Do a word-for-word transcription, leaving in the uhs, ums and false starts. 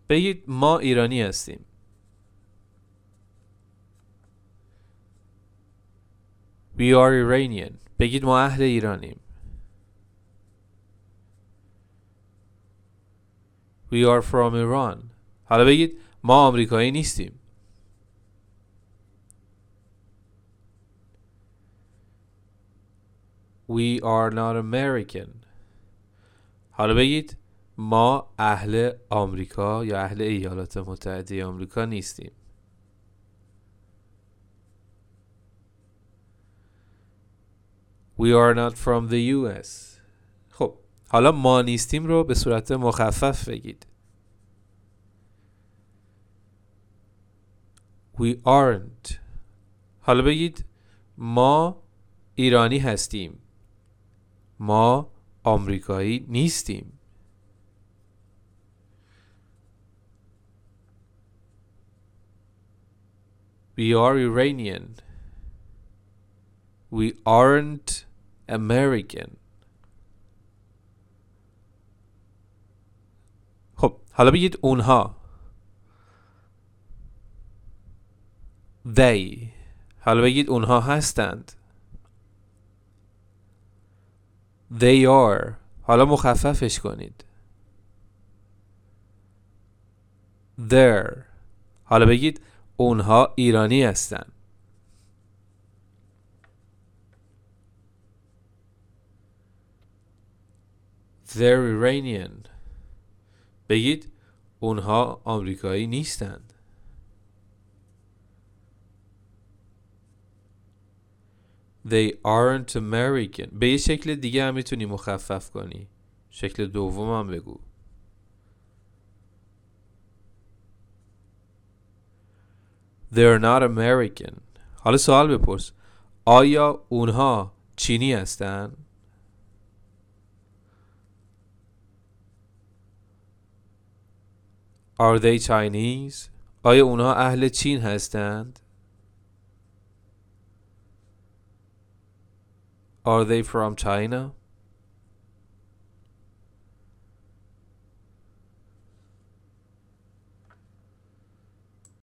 بگید ما ایرانی هستیم. We are Iranian. بگید ما اهل ایرانیم. We are from Iran. حالا بگید ما آمریکایی نیستیم. We are not American. حالا بگید ما اهل آمریکا یا اهل ایالات متحده آمریکا نیستیم. We are not from the یو اس. خب حالا ما نیستیم رو به صورت مخفف بگید. We aren't. حالا بگید ما ایرانی هستیم. ما آمریکایی نیستیم. We are Iranian. We aren't American. خب حالا بگید اونها. They. حالا بگید اونها هستند. They are. حالا مخففش کنید. They're. حالا بگید اونها ایرانی هستند. They're Iranian. بگید اونها آمریکایی نیستند. They aren't American. به یه شکل دیگه هم میتونی مخفف کنی. شکل دوم هم بگو. They're not American. حالا سوال بپرس. آیا اونها چینی هستن؟ Are they Chinese? آیا اونها اهل چین هستند؟ Are they from China?